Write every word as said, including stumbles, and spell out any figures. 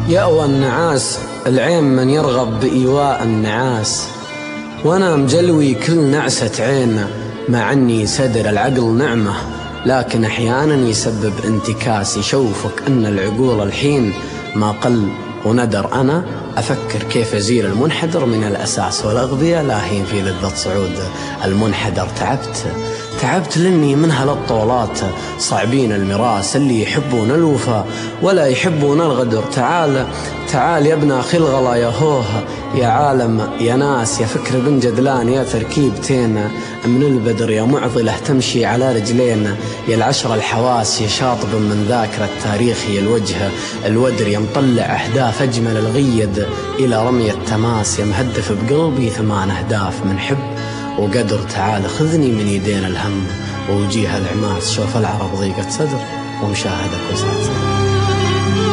يأوى النعاس العين من يرغب بإيواء النعاس، وأنا مجلوي كل نعسة عين، مع أني سدر العقل نعمة لكن أحيانا يسبب انتكاس. يشوفك أن العقول الحين ما قل وندر، أنا أفكر كيف أزيل المنحدر من الأساس، والأغبياء لاهين في لذة صعود المنحدر. تعبت تعبت لأني من هالطولات صعبين المراس، اللي يحبون الوفا ولا يحبون الغدر. تعال تعال يا ابن أخي الغلا يا هوه، يا عالم يا ناس، يا فكر بن جدلان، يا تركيبتين من البدر، يا معضلة تمشي على رجلين، يا العشر الحواس، يا شاطب من ذاكرة التاريخ، يا الوجه الودر، يا مطلع أهداف أجمل الغيد إلى رمي التماس، يا مهدف بقلبي ثمان أهداف من حب وقدر. تعال خذني من يدين الهم ووجيه العماس، شوف العرب ضيقة صدر ومشاهدك وسعت.